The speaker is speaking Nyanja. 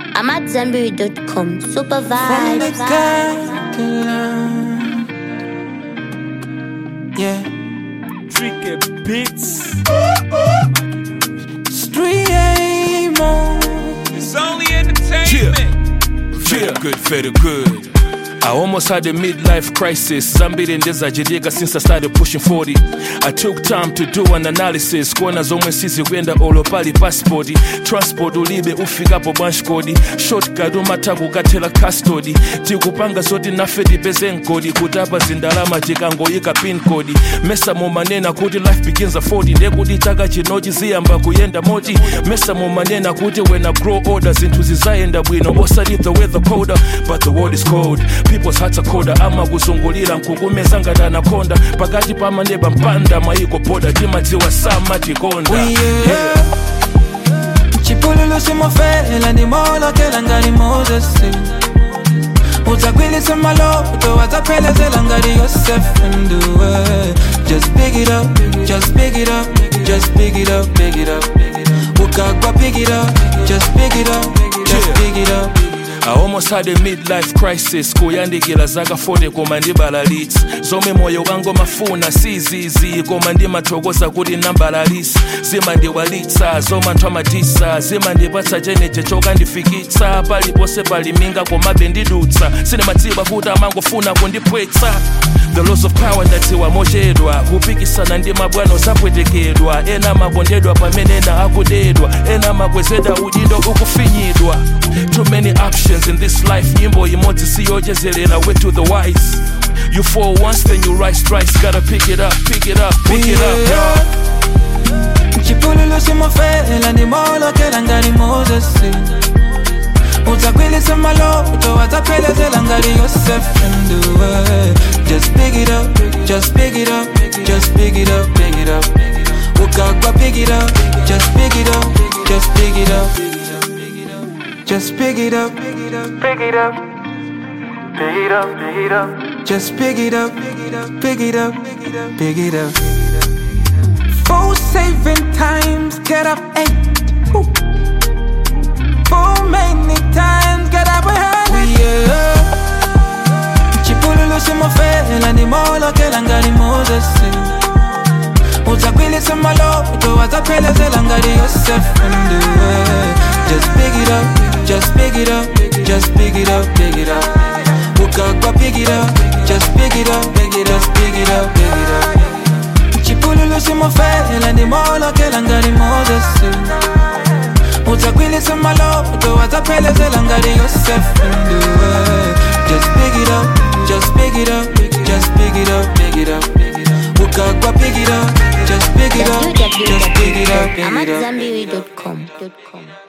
I'm at Zenberry.com. Super vibes. Yeah. Tricky beats. Streamo. It's only entertainment. Feel good, feel good. I almost had a midlife crisis. Zambiri ndeza jiriga since I started pushing 40. I took time to do an analysis. Kona zomwe sisi kwenda olopali passport. Transport ulibe ufika po branch code. Shortcut umataku katela custody. Tikupanga zoti nafe dipeze nkodi. Kutapa zindalama tikangoyika pin code. Mesa mo manena kuti life begins at 40. Ndekuti chaka chinochi ziyamba kuyenda moti. Mesa mo manena kuti when I grow older zintu zizayenda bwino. Osati the weather colder, but the world is cold. People's hearts are colder. Ama kuzungulira nkukumeza ngati anakonda. Pakati pa maneba mpanda maiko poda. Timadziwa sama tikonda. Chipululu simofela ni molo kela ngari Moses. Utakwili semalo uto watapele zela ngari Yosef Nduwe. Just pick it up, just pick it up, just pick it up, pick it up. Ukagwa pick it up, just pick it up, just pick it up. I almost had a midlife crisis. Kuyandikila zaka 40 koma ndibalalitsi. Zomwe moyo wangu mafuna sizizi. Koma ndimathokoza kuti nambalalisi. Zima ndiwalitsa, zoma ntwamatisa. Zima ndipatsa cheneche choka ndifikitsa. Palipose paliminga koma bendidutsa. Sinemadziwa kuti amangofuna kundipwetsa. The loss of power ndatiwa mochedwa. Kupikisana ndi mabwano zapwetekedwa. Ena makondedwa pamene ena akudedwa. Ena makwezeda udindo ukufinyidwa. Too many options in this life. Nyimbo imodzi siyochezelera way to the wise. You fall once then you rise twice. Gotta pick it up, pick it up, pick it up, yo. Chipululu simofela ni molo kela ngari Moses. Utakwili semalo uto watapele zela ngari Yosef Nduwe. Just pick it up, just pick it up, just pick it up, pick it up. Ukagwa pick it up, just pick it up, just pick it up. Just pick it up, pick it up, pick it up, pick it up, pick it up. Just pick it up, pick it up, pick it up, pick it up. For saving times, get up 8. For many times, get up behind. Chipululu simofela ni molo kela ngari Moses. Utakwili semalo uto watapele zela ngari Yosef Nduwe. Just pick it up, just pick it up, just pick it up, pick it up. Ukagwa pick it up, just pick it up, pick it up, pick it up, pick it up. Chipululu simofela ni molo kela ngari Moses. Utakwili semalo uto watapele zela ngari Yosef Nduwe. Just pick it up, just pick it up, just pick it up, pick it up. Ukagwa pick it up, just pick it up, just pick it up, pick it up. I'm at Zenberry.com.